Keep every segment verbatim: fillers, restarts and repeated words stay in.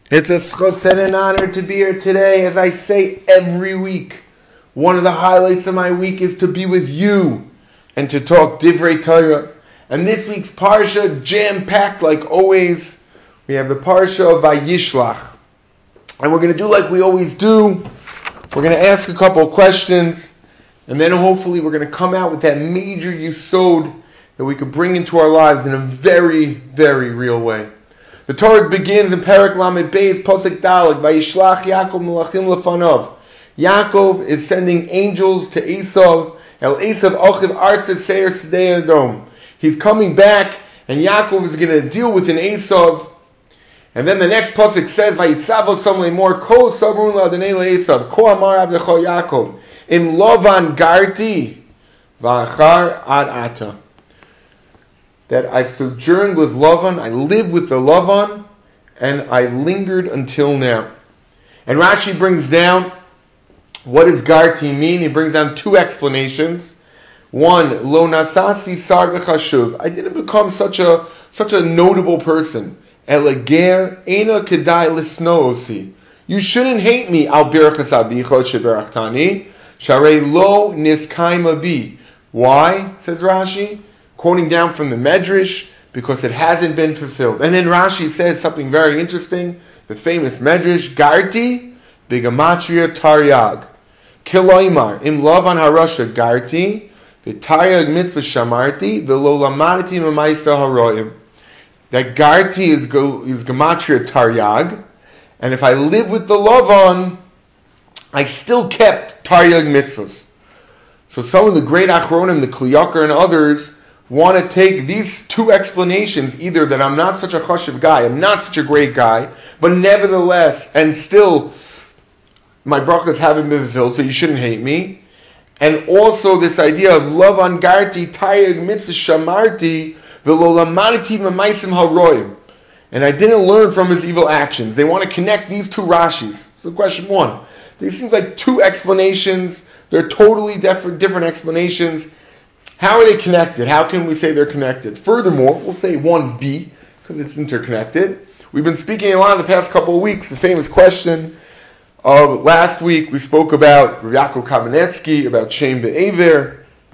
It's a schos and an honor to be here today. As I say every week, one of the highlights of my week is to be with you and to talk Divrei Torah. And this week's Parsha, jam-packed like always. We have the Parsha of Vayishlach. And we're going to do like we always do. We're going to ask a couple of questions, and then hopefully we're going to come out with that major yesod that we could bring into our lives in a very, very real way. The Torah begins in Perek Lamed Beis, Posek Dalet, Vayishlach Yaakov Melachim Lefanov. Yaakov is sending angels to Esav, El Esav Ochiv Artz Seir Sedei Adom. He's coming back, and Yaakov is going to deal with an Esav. And then the next pasuk says, "Vayitzavo som leimor kol sabrun la'adonai le'esav ko amar avdecho Yaakov im Lavan garti v'achar ad ata." That I've sojourned with Lavan, I lived with the Lavan, and I lingered until now. And Rashi brings down, what does garti mean? He brings down two explanations. One, lo nasasi sar v'chashuv. I didn't become such a such a notable person. Eleger ena kedai lisnoosi. You shouldn't hate me. Al birachas abichot sheberachtani sharei lo niskaima bi. Why? Says Rashi, quoting down from the Medrash, because it hasn't been fulfilled. And then Rashi says something very interesting. The famous Medrash, Garti bigamatria taryag kiloimar im lavan harasha garti v'taryag mitzvah shamarti v'lo lamadati memaisa haroim. That Garti is, is Gematria Taryag, and if I live with the Lavan, I still kept Taryag mitzvahs. So some of the great Achronim, the Kli Yakar and others, want to take these two explanations, either that I'm not such a chashiv guy, I'm not such a great guy, but nevertheless, and still, my brachas haven't been fulfilled, so you shouldn't hate me. And also this idea of Lavan Garti, Taryag mitzvah shamarti, and I didn't learn from his evil actions. They want to connect these two Rashis. So question one, these seems like two explanations. They're totally different, different explanations. How are they connected? How can we say they're connected? Furthermore, we'll say one B, because it's interconnected. We've been speaking a lot in the past couple of weeks, the famous question of last week. We spoke about Rav Yaakov Kamenetsky, about Shem ben Aver,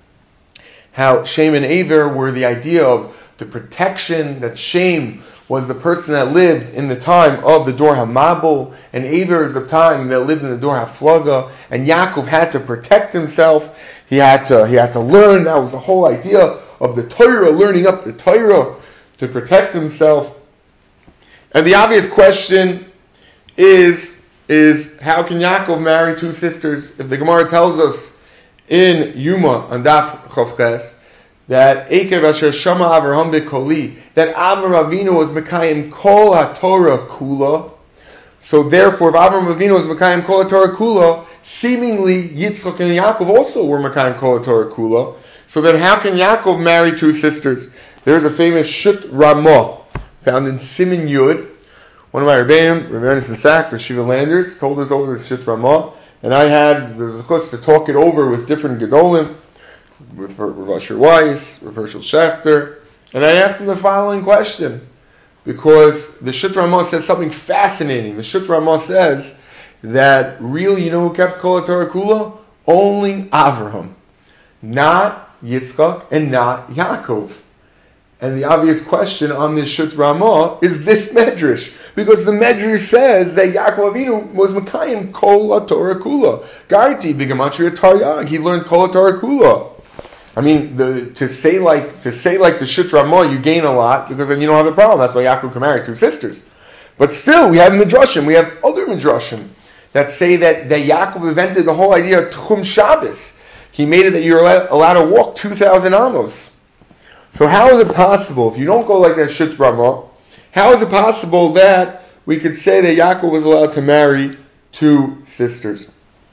how Shem and Aver were the idea of the protection, that Shem was the person that lived in the time of the Dor HaMabul, and Aver is the time that lived in the Dor HaFlaga, and Yaakov had to protect himself. He had to, he had to learn. That was the whole idea of the Torah, learning up the Torah to protect himself. And the obvious question is, is how can Yaakov marry two sisters? If the Gemara tells us in Yuma on Daf Chavches that Ekev Asher Shama Avraham Bekoli, that Avraham Avinu was Mekayim Kol HaTorah Kula. So therefore, if Avraham Avinu was Mekayim Kol HaTorah Kula, seemingly Yitzchak and Yaakov also were Mekayim Kol HaTorah Kula. So then how can Yaakov marry two sisters? There's a famous Shut Ramah found in Siman Yud. One of my Rebbeim, Rebbe Anderson Sachs, or Shiva Landers, told us over the Shut Ramah. And I had the chus to talk it over with different Gedolim, with Rav Asher Weiss, Rav Hershel Schachter, and I asked him the following question, because the Shut Ramah says something fascinating. The Shut Ramah says that really, you know who kept Kol HaTorah Kula? Only Avraham, not Yitzchak and not Yaakov. And the obvious question on this Shut Ramah is this Medrash, because the Medrash says that Yaakov Avinu was Mekayim Kol HaTorah Kula. Garti b'gematria taryag. He learned Kol HaTorah Kula. I mean, the, to say like to say like the Shut Ramah, you gain a lot, because then you don't have the problem. That's why Yaakov can marry two sisters. But still, we have Midrashim, we have other Midrashim that say that, that Yaakov invented the whole idea of Tchum Shabbos. He made it that you're allowed, allowed to walk two thousand amos. So how is it possible, if you don't go like that Shut Ramah, how is it possible that we could say that Yaakov was allowed to marry two sisters?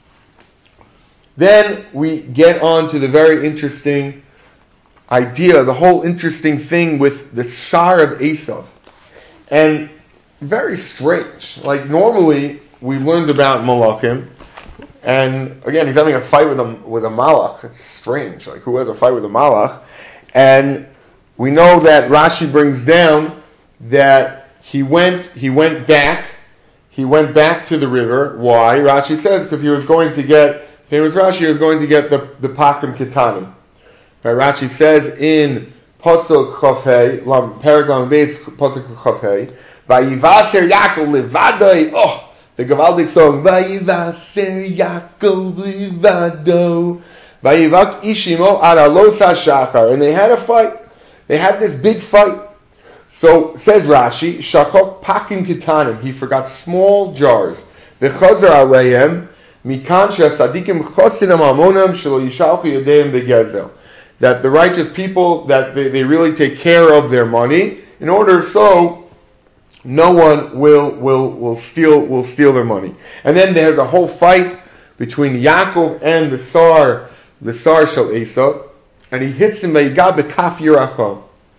Then we get on to the very interesting idea, the whole interesting thing with the Sar of Esav. And very strange. Like normally, we learned about Malachim, and again, he's having a fight with a, with a Malach. It's strange. Like, who has a fight with a Malach? And we know that Rashi brings down that he went he went back he went back to the river. Why? Rashi says because he was going to get, famous Rashi, he was going to get the, the Pakim Ketanim. Right, Rashi says in Pasuk Chafei, Perek Lam Beis, Pasuk Chafei, Vayivaser Yaakov Levadoi, oh, the Gavaldik song, Vayivaser Yaakov Levado, Vayivak Ishimo Aralosa Shachar, and they had a fight. They had this big fight. So says Rashi, Shachok Pakim Ketanim, he forgot small jars. V'chazar Aleim, Mikan She'asadikim Chosinam Amonam Shelo Yishalchu Yadeim Begezel. That the righteous people, that they, they really take care of their money, in order so no one will will will steal will steal their money. And then there's a whole fight between Yaakov and the Sar, the Sar Shel Esav, and he hits him by Yigab B'Kaf Yirachah.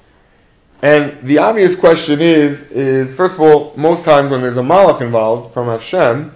And the obvious question is, is first of all, most times when there's a malach involved from Hashem,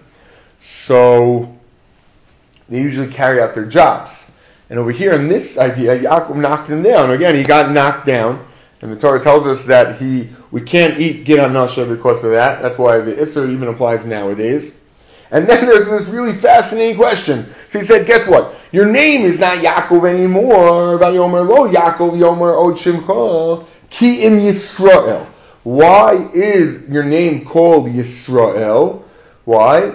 so they usually carry out their jobs. And over here in this idea, Yaakov knocked him down. Again, he got knocked down, and the Torah tells us that he we can't eat Gid HaNasha because of that. That's why the Isser even applies nowadays. And then there's this really fascinating question. So he said, guess what? Your name is not Yaakov anymore. Vayomer lo Yaakov Yomer od Shimcha Ki im Yisrael. Why is your name called Yisrael? Why?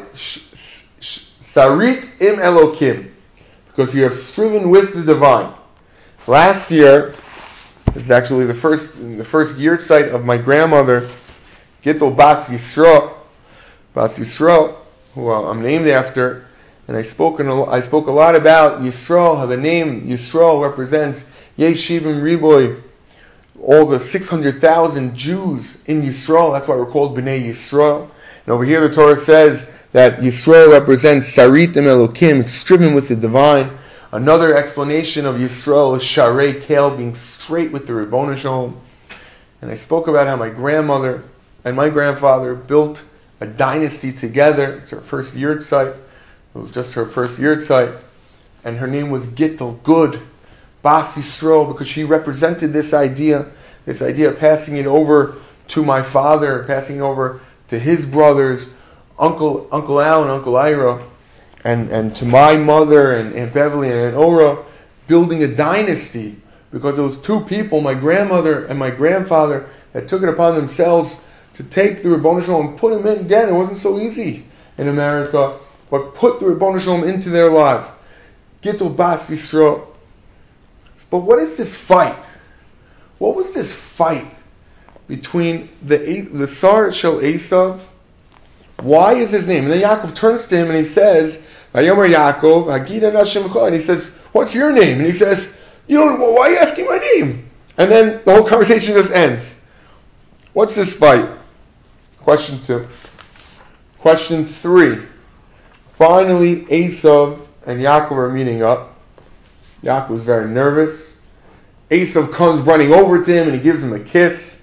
Sarit im Elokim. Because you have striven with the divine. Last year, this is actually the first the first year site of my grandmother, Gittel Bas Yisro, Bas Yisro, who I'm named after, and I spoke in a, I spoke a lot about Yisro, how the name Yisro represents Yeshivim Riboy, all the six hundred thousand Jews in Yisro. That's why we're called Bnei Yisro. And over here the Torah says that Yisrael represents Saritim Elokim, striven with the divine. Another explanation of Yisrael is Sharei Kel, being straight with the Ribono Shalom. And I spoke about how my grandmother and my grandfather built a dynasty together. It's her first yurtzeit. It was just her first yurtzeit. And her name was Gittel, good, Bas Yisrael, because she represented this idea, this idea of passing it over to my father, passing it over to his brothers, Uncle Uncle Al and Uncle Ira, and, and to my mother and Aunt Beverly and Aunt Ora, building a dynasty, because it was two people, my grandmother and my grandfather, that took it upon themselves to take the Ribono Shalom and put him in. Again, it wasn't so easy in America, but put the Ribono Shalom into their lives. Gittel Bas Yisrael. But what is this fight? What was this fight between the the Sar Shel Esav? Why is his name? And then Yaakov turns to him and he says, Vayomer Yaakov, Hagid HaNashimcha, and he says, what's your name? And he says, you don't, well, why are you asking my name? And then the whole conversation just ends. What's this fight? Question two. Question three. Finally, Esav and Yaakov are meeting up. Yaakov is very nervous. Esav comes running over to him and he gives him a kiss.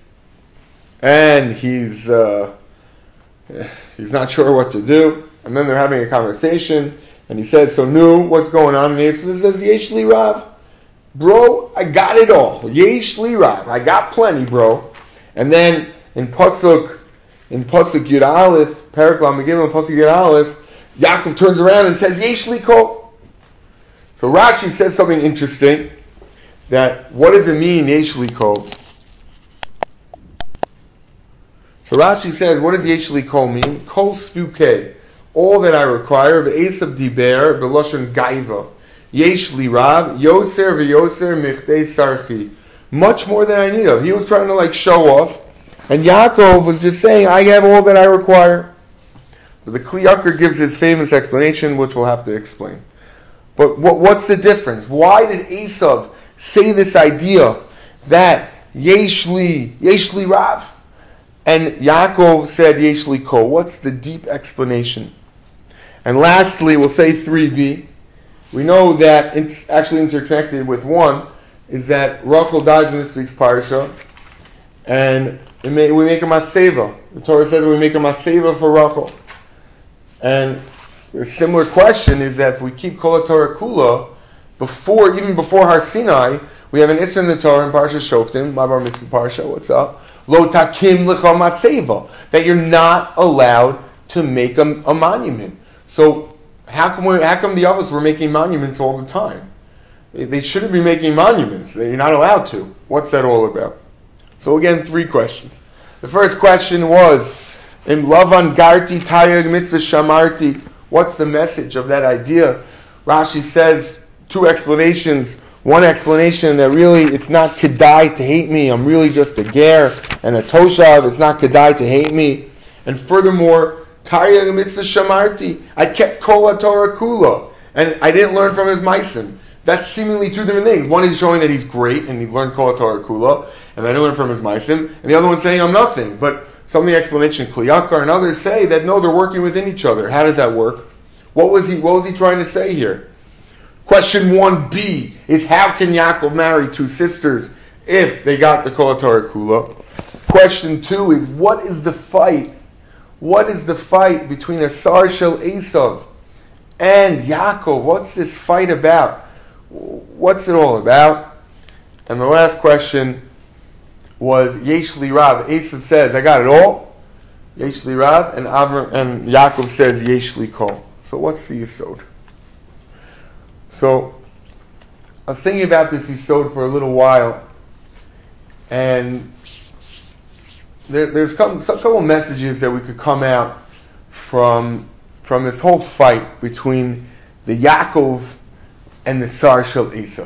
And he's... Uh, He's not sure what to do. And then they're having a conversation. And he says, so Nu, what's going on? And Esav says, Yesh li Rav. Bro, I got it all. Yesh li Rav. I got plenty, bro. And then in Pasuk, in Pasuk Yud Aleph, Perek Lam Megillah, in Pasuk Yud Aleph, Yaakov turns around and says, Yesh li Kol. So Rashi says something interesting. That, what does it mean, Yesh li Kol? So Rashi says, what does Yesh li Kol mean? Kol spukei, all that I require, v'esav diber, b'loshen gaiva. Yesh li Rav, yoser v'yoser michtei sarchi. Much more than I need of. He was trying to like show off. And Yaakov was just saying, I have all that I require. But the Kli Yakar gives his famous explanation, which we'll have to explain. But what, what's the difference? Why did Esav say this idea that Yesh li, Yesh li Rav? And Yaakov said, Yesh li Kol. What's the deep explanation? And lastly, we'll say three b. We know that it's actually interconnected with one, is that Rachel dies in this week's parasha, and it may, we make a matseva. The Torah says we make a matseva for Rachel. And a similar question is that if we keep Kol HaTorah Kula, before, even before Har Sinai, we have an Isser in the Torah in Parasha Shoftim, Mavar Mitzvah Parasha, what's up? Lo takim lecha matzeva, that you're not allowed to make a, a monument. So how come we, how come the others were making monuments all the time? They shouldn't be making monuments. You're not allowed to. What's that all about? So again, three questions. The first question was, in Lavan Garti Tayag Mitzvah Shamarti, what's the message of that idea? Rashi says two explanations. One explanation that really it's not kedai to hate me. I'm really just a ger and a toshav. It's not kedai to hate me. And furthermore, Tayag Mitzvah Shamarti, I kept Kol Torah Kula, and I didn't learn from his meisim. That's seemingly two different things. One is showing that he's great and he learned Kol Torah Kula, and I didn't learn from his meisim. And the other one's saying I'm nothing. But some of the explanation, Kliyakar and others say that no, they're working within each other. How does that work? What was he? What was he trying to say here? Question one B is, how can Yaakov marry two sisters if they got the Kol Torah Kula? Question two is, what is the fight? What is the fight between Asar Shel Esav and Yaakov? What's this fight about? What's it all about? And the last question was Yesh Li Rav. Esav says, I got it all. Yesh Li Rav, and Avram, and Yaakov says Yesh Li Kol. So what's the Yisod? So I was thinking about this Yisod for a little while, and there, there's some, some couple of messages that we could come out from from this whole fight between the Yaakov and the Sar Shel Esav.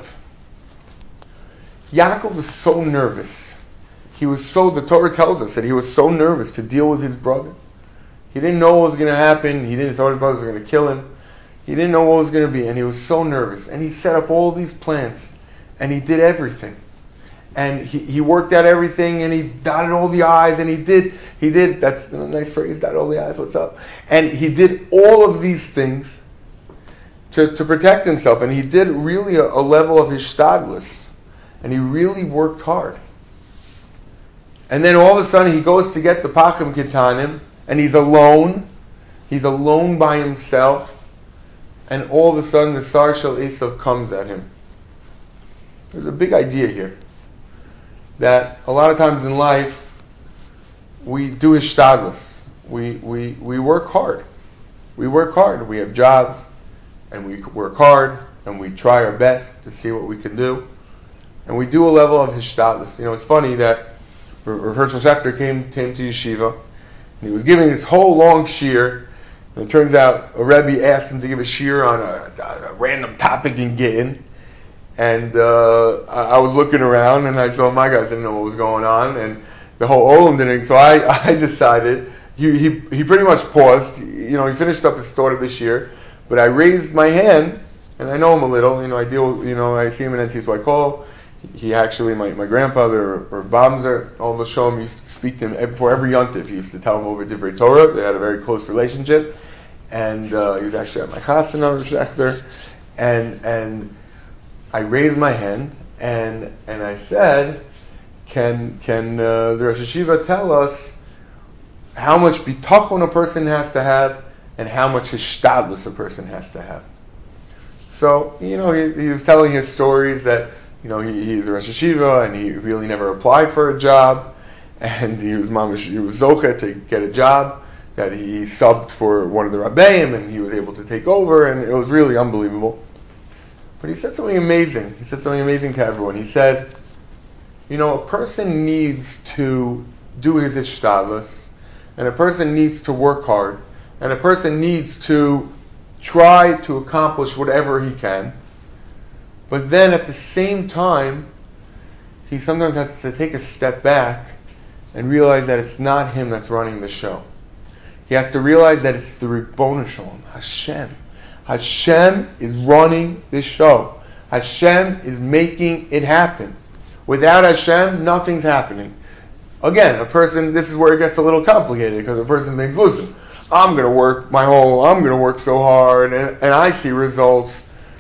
Yaakov was so nervous. He was so, the Torah tells us that he was so nervous to deal with his brother. He didn't know what was going to happen. He didn't thought his brothers were going to kill him. He didn't know what was going to be, and he was so nervous. And he set up all these plans, and he did everything. And he, he worked out everything, and he dotted all the I's, and he did, he did, that's a nice phrase, dotted all the I's, what's up? And he did all of these things to, to protect himself, and he did really a, a level of hishtadlus, and he really worked hard. And then all of a sudden he goes to get the Pachim Ketanim, and he's alone, he's alone by himself, and all of a sudden the Sar Shel Esav comes at him. There's a big idea here, that a lot of times in life we do hishtadlus. We, we, we work hard. We work hard. We have jobs, and we work hard, and we try our best to see what we can do. And we do a level of hishtadlus. You know, it's funny that Rav Hershel Schachter came, came to yeshiva, and he was giving this whole long shiur, and it turns out a Rebbe asked him to give a shiur on a, a random topic in Gittin, and uh, I, I was looking around, and I saw my guys didn't know what was going on, and the whole Olam didn't, so I, I decided, he, he he pretty much paused, you know, he finished up his thought of this year, but I raised my hand, and I know him a little, you know, I deal, you know, I see him in N C, so I call. He actually, my, my grandfather, or Bamzer, all the Shalom, used to speak to him before every yontif. He used to tell him over Divrei Torah. They had a very close relationship, and uh, he was actually at my chasana, Rav Schachter, and and I raised my hand, and and I said, can can uh, the Rosh Hashiva tell us how much bitachon a person has to have, and how much hishtadlus a person has to have? So, you know, he, he was telling his stories that, you know, he, he's a Rosh Hashiva, and he really never applied for a job, and he was mamish, he was zoche to get a job, that he subbed for one of the Rabbeim, and he was able to take over, and it was really unbelievable. But he said something amazing. He said something amazing to everyone. He said, you know, a person needs to do his ishtadlus, and a person needs to work hard, and a person needs to try to accomplish whatever he can. But then at the same time, he sometimes has to take a step back and realize that it's not him that's running the show. He has to realize that it's the Ribbon Shalom, Hashem. Hashem is running this show. Hashem is making it happen. Without Hashem, nothing's happening. Again, a person, this is where it gets a little complicated, because a person thinks, listen, I'm going to work my whole, I'm going to work so hard, and, and I see results.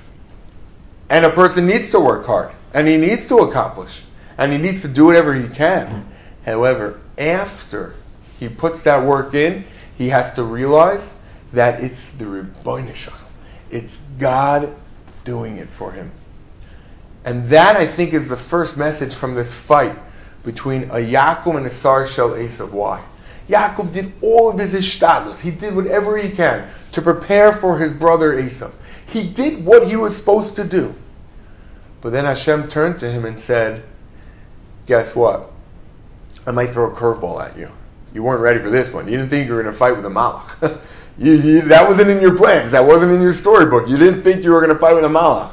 And a person needs to work hard, and he needs to accomplish, and he needs to do whatever he can. However, after he puts that work in, he has to realize that it's the Ribbon Shalom. It's God doing it for him. And that, I think, is the first message from this fight between a Yaakov and a Sar Shel Esav. Why? Yaakov did all of his ishtadlus. He did whatever he can to prepare for his brother Esav. He did what he was supposed to do. But then Hashem turned to him and said, guess what? I might throw a curveball at you. You weren't ready for this one. You didn't think you were going to fight with a malach. you, you, that wasn't in your plans. That wasn't in your storybook. You didn't think you were going to fight with a malach.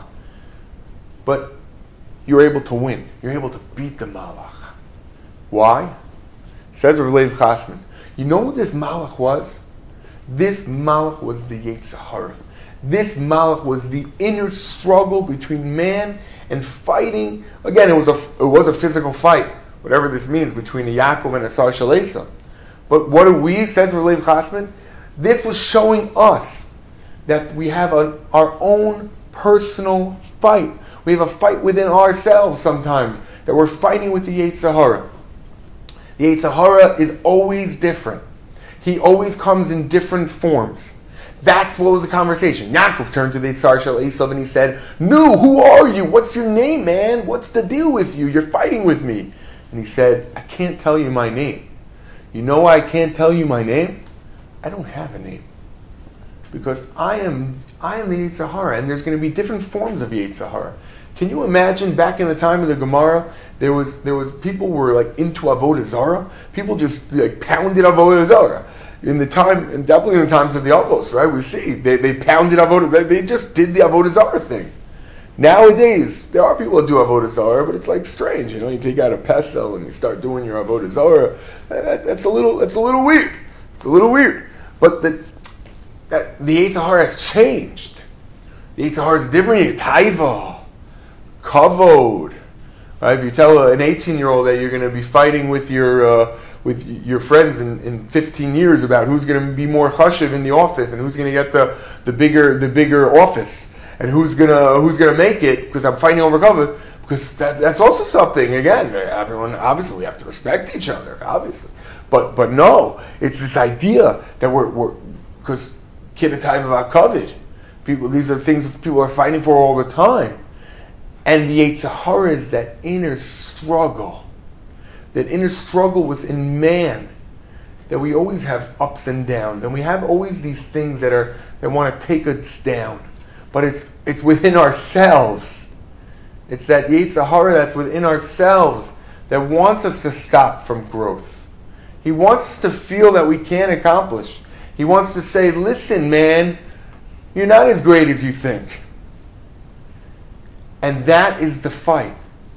But you were able to win. You're able to beat the malach. Why? Says Rav Lev Chasman. You know what this malach was? This malach was the Yetzer Hara. This malach was the inner struggle between man and fighting. Again, it was a it was a physical fight, whatever this means, between a Yaakov and a Sar Shel Esav. But what do we, says Rav Lev Chasman? This was showing us that we have a, our own personal fight. We have a fight within ourselves sometimes, that we're fighting with the Yetzer Hara. The Yetzer Hara is always different. He always comes in different forms. That's what was the conversation. Yaakov turned to the Sar Shel Esav and he said, "No, who are you? What's your name, man? What's the deal with you? You're fighting with me." And he said, "I can't tell you my name. You know why I can't tell you my name? I don't have a name. Because I am I am the Yetzer Hara, and there's going to be different forms of Yetzer Hara." Can you imagine back in the time of the Gemara, there was there was people were like into Avodah Zarah. People just like pounded Avodah Zarah. In the time, and definitely in the times of the Avos, right? We see they, they pounded Avodah. They, they just did the Avodah Zarah thing. Nowadays, there are people that do Avodah Zarah, but it's like strange, you know. You take out a pesel and you start doing your Avodah Zarah. That, that's a little that's a little weird. It's a little weird. But the that the Yetzer Hara has changed. The Yetzer Hara is different. Taiva, kavod. Right? If you tell an eighteen-year-old that you're going to be fighting with your uh, with your friends in, in fifteen years about who's going to be more chashiv in the office and who's going to get the, the bigger the bigger office and who's gonna who's gonna make it because I'm fighting over cover, because that, that's also something. Again, everyone obviously we have to respect each other, obviously, but but no, it's this idea that we're we're because kidatayv v'akavid, people these are things that people are fighting for all the time. And the Yetzer Hara is that inner struggle, that inner struggle within man, that we always have ups and downs, and we have always these things that are that want to take us down, but it's it's within ourselves. It's that Yetzer Hara that's within ourselves that wants us to stop from growth. He wants us to feel that we can't accomplish. He wants to say, "Listen, man, you're not as great as you think." And that is the fight.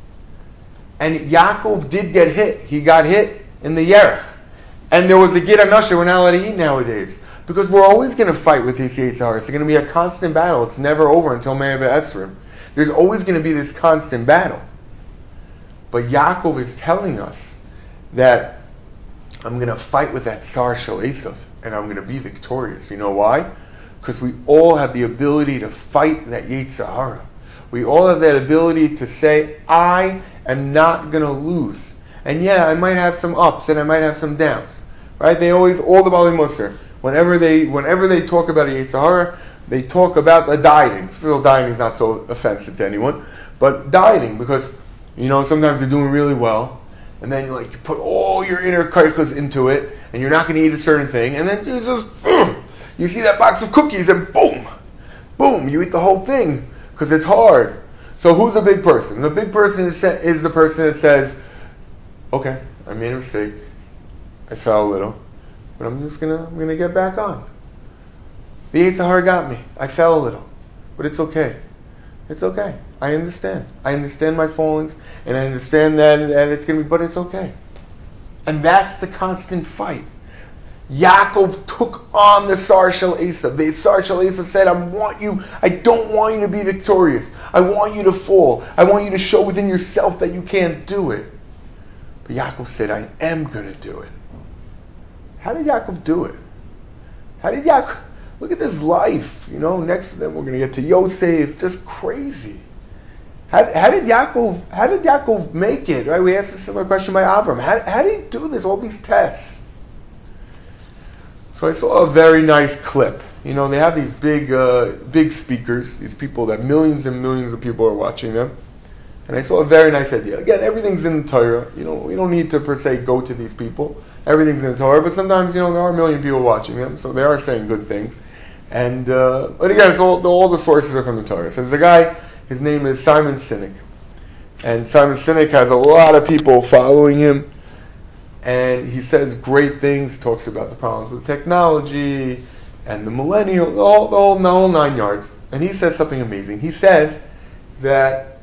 And Yaakov did get hit. He got hit in the Yerech. And there was a Gid HaNasheh we're not allowed to eat nowadays. Because we're always going to fight with these Yetzer Hara. It's going to be a constant battle. It's never over until Me'ah B'Esrim. There's always going to be this constant battle. But Yaakov is telling us that I'm going to fight with that Sar Shel Esav. And I'm going to be victorious. You know why? Because we all have the ability to fight that Yetzer Hara. We all have that ability to say, I am not going to lose. And yeah, I might have some ups and I might have some downs. Right? They always, all the Bali Musar, whenever they whenever they talk about a Yetzer Hara, they talk about the dieting. Still, dieting is not so offensive to anyone, but dieting, because, you know, sometimes they're doing really well, and then like you put all your inner kaichas into it, and you're not going to eat a certain thing, and then you just, ugh, you see that box of cookies, and boom, boom, you eat the whole thing. Because it's hard. So who's a big person? The big person is, is the person that says, okay, I made a mistake. I fell a little. But I'm just going to I'm gonna get back on. The Yetzer Hara got me. I fell a little. But it's okay. It's okay. I understand. I understand my fallings. And I understand that, that it's going to be, but it's okay. And that's the constant fight. Yaakov took on the Sar Shel Esav. The Sar Shel Esav said, I want you, I don't want you to be victorious. I want you to fall. I want you to show within yourself that you can't do it. But Yaakov said, I am going to do it. How did Yaakov do it? How did Yaakov, look at this life, you know, next to them we're going to get to Yosef, just crazy. How, how did Yaakov, how did Yaakov make it, right? We asked a similar question by Avram. How, how did he do this, all these tests? So I saw a very nice clip. You know, they have these big, uh, big speakers. These people that millions and millions of people are watching them. And I saw a very nice idea. Again, everything's in the Torah. You know, we don't need to per se go to these people. Everything's in the Torah, but sometimes, you know, there are a million people watching them, so they are saying good things. And uh, but again, it's all all the sources are from the Torah. So there's a guy. His name is Simon Sinek, and Simon Sinek has a lot of people following him, and he says great things. He talks about the problems with technology and the millennial, the whole, the whole, the whole nine yards. And he says something amazing. He says that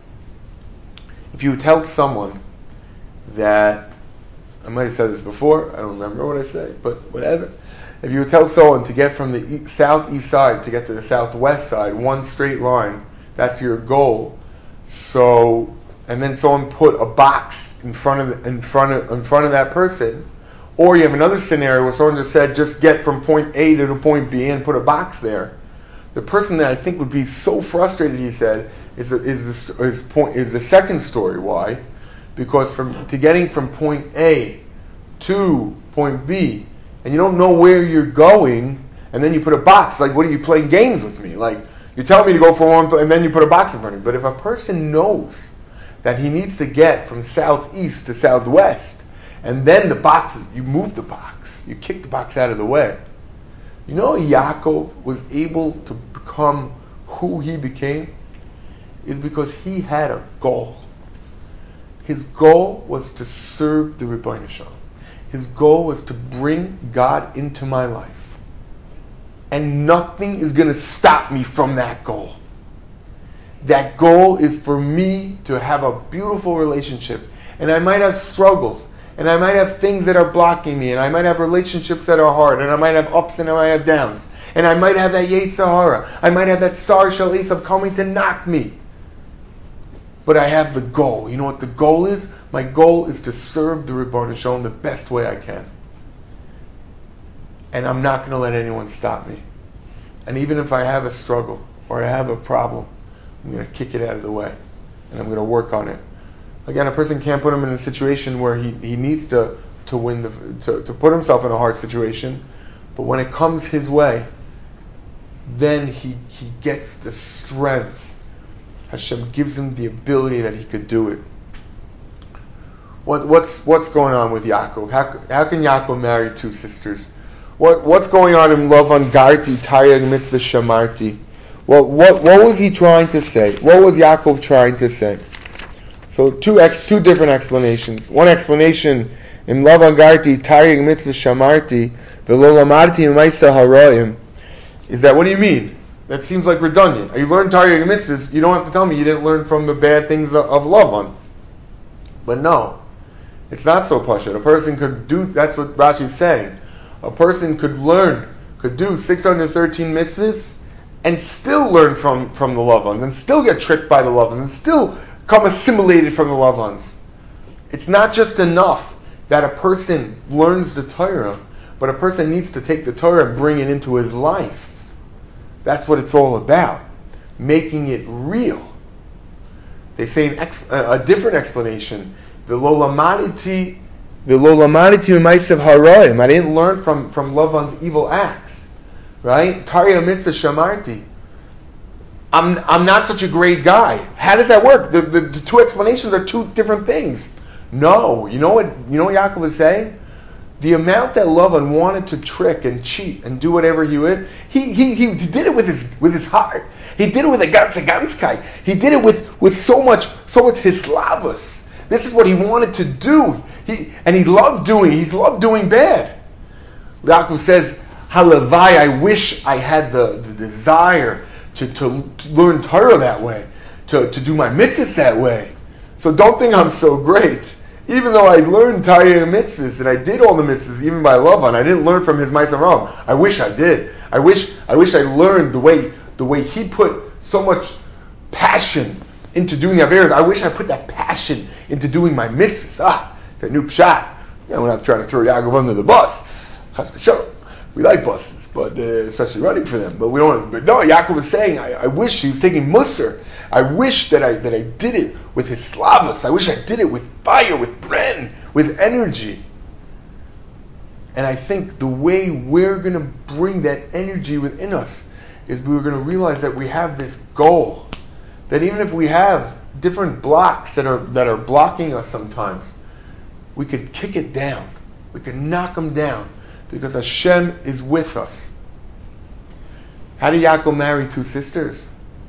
if you tell someone that, I might have said this before, I don't remember what I say, but whatever. If you tell someone to get from the east, southeast side to get to the southwest side, one straight line, that's your goal. So, and then someone put a box in front of the, in front of in front of that person, or you have another scenario where someone just said, just get from point A to the point B and put a box there. The person that I think would be so frustrated, he said, is the, is the, is point is the second story. Why? Because from to getting from point A to point B, and you don't know where you're going, and then you put a box. Like, what are you playing games with me? Like, you're telling me to go for one, and then you put a box in front of me. But if a person knows that he needs to get from southeast to southwest, and then the box, you move the box, you kick the box out of the way. You know, Yaakov was able to become who he became is because he had a goal. His goal was to serve the Rebbeinu Shalom. His goal was to bring God into my life. And nothing is going to stop me from that goal. That goal is for me to have a beautiful relationship. And I might have struggles. And I might have things that are blocking me. And I might have relationships that are hard. And I might have ups and I might have downs. And I might have that Yetzer Hara. I might have that Sar Shel Esav coming to knock me. But I have the goal. You know what the goal is? My goal is to serve the Rebbeinu Shalom the best way I can. And I'm not going to let anyone stop me. And even if I have a struggle or I have a problem, I'm going to kick it out of the way. And I'm going to work on it. Again, a person can't put him in a situation where he, he needs to, to win, the, to, to put himself in a hard situation. But when it comes his way, then he, he gets the strength. Hashem gives him the ability that he could do it. What, what's what's going on with Yaakov? How, how can Yaakov marry two sisters? What what's going on in Lavan Garti Taryag Mitzvah Shamarti? What what what was he trying to say? What was Yaakov trying to say? So two ex, two different explanations. One explanation in Lavan Garti Taryag Mitzvah Shamarti V'lo Lamarti Ma'isa Haroim is that, what do you mean? That seems like redundant. You learn Taryag Mitzvahs, you don't have to tell me you didn't learn from the bad things of, of Lavan. But no. It's not so pashut. A person could do, that's what Rashi is saying. A person could learn, could do six hundred thirteen mitzvahs and still learn from, from the Lavans, and still get tricked by the Lavans, and still come assimilated from the Lavans. It's not just enough that a person learns the Torah, but a person needs to take the Torah and bring it into his life. That's what it's all about. Making it real. They say an ex, a, a different explanation. The Lolamaditi, the Lolamaditi Maisav Haroim. I didn't learn from, from Lavan's evil acts. Right? Tarya Mitzvah Shamarti. I'm I'm not such a great guy. How does that work? The, the, the two explanations are two different things. No. You know what you know what Yaakov was saying? The amount that Lavan wanted to trick and cheat and do whatever he would, he he, he did it with his with his heart. He did it with a ganze ganzkeit. He did it with, with so much so much hislavus. This is what he wanted to do. He and he loved doing. He loved doing bad. Yaakov says, "Halavai, I wish I had the, the desire to, to, to learn Torah that way, to, to do my mitzvahs that way. So don't think I'm so great. Even though I learned Torah and mitzvahs, and I did all the mitzvahs, even by Lavan, I didn't learn from his Ma'aseh Avraham. I wish I did. I wish I wish I learned the way the way he put so much passion into doing the Averas. I wish I put that passion into doing my mitzvahs. Ah, it's a new pshat. You know, we're not trying to throw Yaakov under the bus. Chas v'shalom. We like buses, but uh, especially running for them. But we don't. But no, Yaakov was saying, I, I wish he was taking musar. I wish that I that I did it with his slavas. I wish I did it with fire, with bren, with energy. And I think the way we're going to bring that energy within us is we're going to realize that we have this goal. That even if we have different blocks that are that are blocking us sometimes, we could kick it down. We could knock them down because Hashem is with us. How did Yaakov marry two sisters?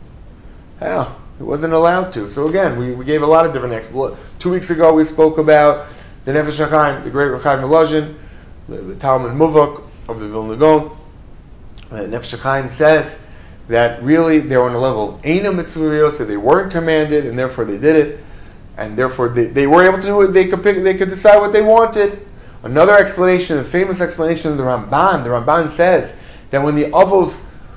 How? He wasn't allowed to. So again, we, we gave a lot of different explanations. Two weeks ago we spoke about the Nefesh HaChaim, the great Rechaim Melozhin, the, the Talmud Muvok of the Vilna Gaon. Uh, Nefesh HaChaim says that really they were on a level of Eina Mitzvah, so they weren't commanded, and therefore they did it, and therefore they, they were able to do it. They could pick, they could decide what they wanted. Another explanation, a famous explanation of the Ramban. The Ramban says that when the Avos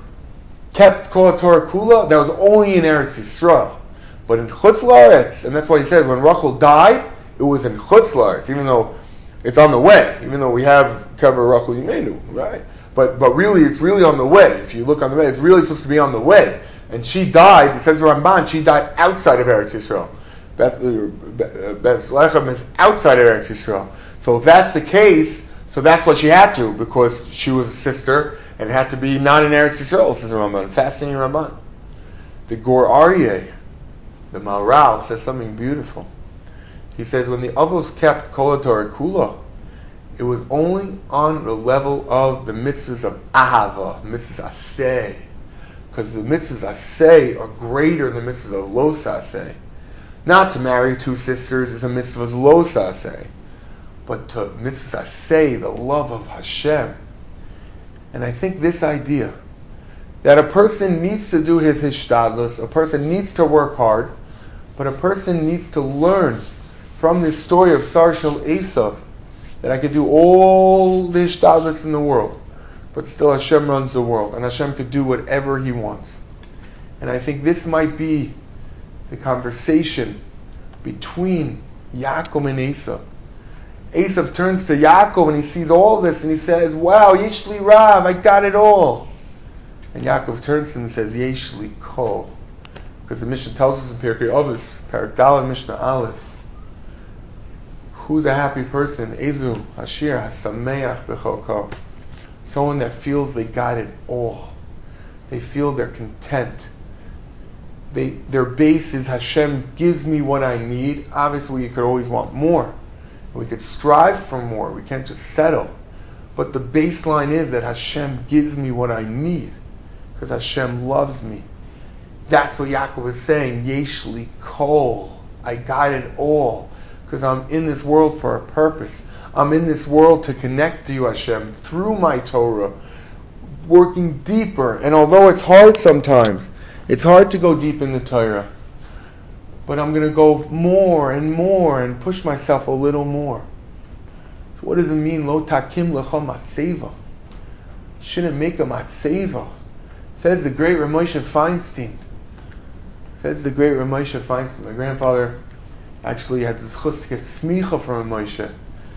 kept Kol Torah Kula, that was only in Eretz Yisrael, but in Chutz La'aretz, and that's why he said when Rachel died, it was in Chutz La'aretz, even though it's on the way, even though we have cover Rachel Yimenu, right? But but really, it's really on the way. If you look on the way, it's really supposed to be on the way. And she died, it says the Ramban, she died outside of Eretz Yisrael. Beth, Bethlehem is outside of Eretz Yisrael. So if that's the case, so that's what she had to, because she was a sister, and it had to be not in Eretz Yisrael, says the Ramban. Fascinating Ramban. The Gur Aryeh, the Malral, says something beautiful. He says, when the Avos kept Kol Torah Kula, it was only on the level of the mitzvahs of Ahava, mitzvahs Aseh. Because the mitzvahs Aseh are greater than the mitzvahs of Lo Saseh. Not to marry two sisters is a mitzvah of Lo Saseh. But to mitzvahs Aseh, the love of Hashem. And I think this idea, that a person needs to do his hishtadlus, a person needs to work hard, but a person needs to learn from this story of Sar Shel Esav, that I could do all the hishtadlus in the world, but still Hashem runs the world, and Hashem could do whatever He wants. And I think this might be the conversation between Yaakov and Esav. Esav turns to Yaakov and he sees all this and he says, wow, Yeshli Rav, I got it all. And Yaakov turns to him and says, Yeshli Kol. Because the Mishnah tells us in Pirkei Avos, Parak Daled Mishnah Aleph, who's a happy person? Ezu Hashir Hasameach B'Chol. Someone that feels they got it all. They feel they're content. They, their base is Hashem gives me what I need. Obviously, you could always want more. We could strive for more. We can't just settle. But the baseline is that Hashem gives me what I need, because Hashem loves me. That's what Yaakov is saying. Yeshli Kol. I got it all, because I'm in this world for a purpose. I'm in this world to connect to you, Hashem, through my Torah, working deeper. And although it's hard sometimes, it's hard to go deep in the Torah, but I'm going to go more and more and push myself a little more. So what does it mean? Lo takim lecha matzeva. Shouldn't make a matzeva. Says the great Ramosha Feinstein. Says the great Ramosha Feinstein. My grandfather actually had this chus to get smicha from Ramosha,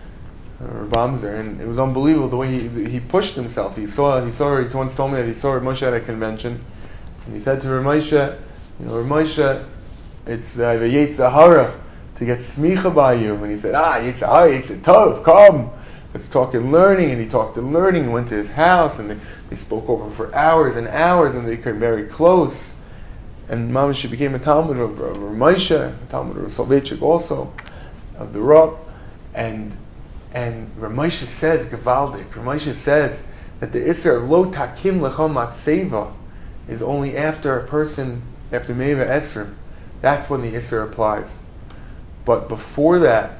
or Bamzer, and it was unbelievable the way he he pushed himself. He saw he saw he once told me that he saw Ramosha at a convention, and he said to Ramosha, you know, Ramosha, it's uh, the Yetzer Hara to get smicha by you. And he said, ah, Yetzer Hara, Yetzer Tov, come, let's talk in learning. And he talked in learning and went to his house, and they, they spoke over for hours and hours, and they became very close. And Mamash became a Talmud of Ramosha, a Talmud of Soloveitchik also, of the Rav. And and Ramosha says, Gavaldik, Ramosha says that the Isser Lo Takim Lecha Matzeva is only after a person, after Meva Esrim. That's when the Isser applies. But before that,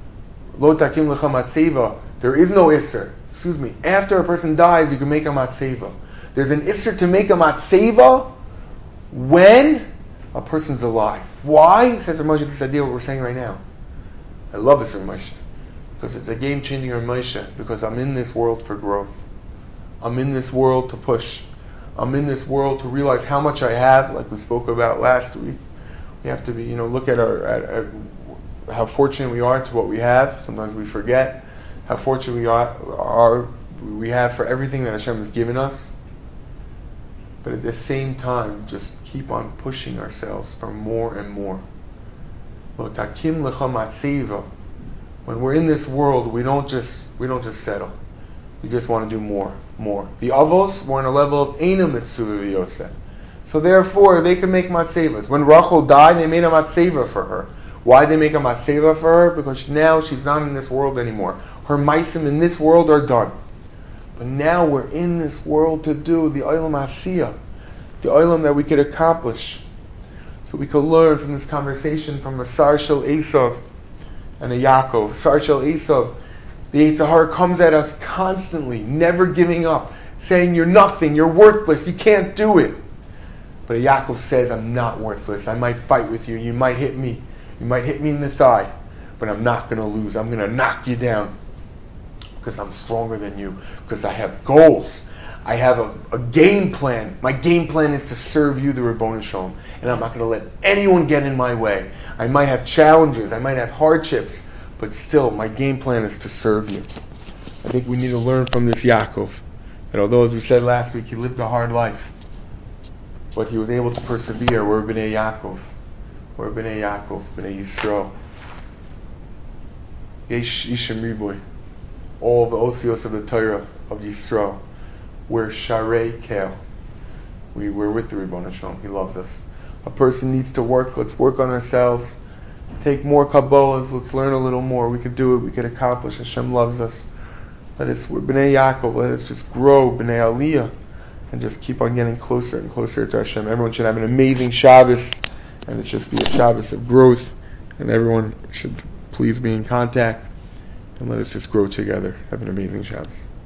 Lo Takim Lecha Matzeva, there is no Isser. Excuse me. After a person dies, you can make a Matzeva. There's an Isser to make a Matzeva when a person's alive. Why? Says Ramosha, this idea what we're saying right now. I love this Ramosha, because it's a game-changing Ramosha, because I'm in this world for growth. I'm in this world to push. I'm in this world to realize how much I have, like we spoke about last week. We have to be, you know, look at our at, at how fortunate we are to what we have. Sometimes we forget how fortunate we are, are we have for everything that Hashem has given us. But at the same time, just keep on pushing ourselves for more and more. Lo takim lecha matzeva. When we're in this world, we don't just we don't just settle. We just want to do more, more. The Avos were on a level of Eina Mitzvah V'Yoseh. So therefore, they can make matzevas. When Rachel died, they made a matzeva for her. Why did they make a matzeva for her? Because now she's not in this world anymore. Her maisim in this world are done. But now we're in this world to do the olam asiyah, the olam that we could accomplish. So we could learn from this conversation from a Sar Shel Esav and a Yaakov. Sar Shel Esav, the Yetzer Hara comes at us constantly, never giving up, saying you're nothing, you're worthless, you can't do it. But Yaakov says, I'm not worthless. I might fight with you. You might hit me. You might hit me in the thigh. But I'm not going to lose. I'm going to knock you down. Because I'm stronger than you. Because I have goals. I have a, a game plan. My game plan is to serve you, the Ribono Shel Olam. And I'm not going to let anyone get in my way. I might have challenges. I might have hardships. But still, my game plan is to serve you. I think we need to learn from this Yaakov. That although, as we said last week, he lived a hard life, but he was able to persevere. We're B'nai Yaakov. We're B'nai Yaakov, B'nai Yisrael. Yesh Ishim Riboy. All the osios of the Torah of Yisrael. We're Sharei Kel. We, we're with the Ribono Shel Olam. He loves us. A person needs to work. Let's work on ourselves. Take more Kabbalahs. Let's learn a little more. We could do it. We could accomplish. Hashem loves us. Let us, we're B'nai Yaakov. Let us just grow B'nai Aliyah. And just keep on getting closer and closer to Hashem. Everyone should have an amazing Shabbos, and it should be a Shabbos of growth, and everyone should please be in contact, and let us just grow together. Have an amazing Shabbos.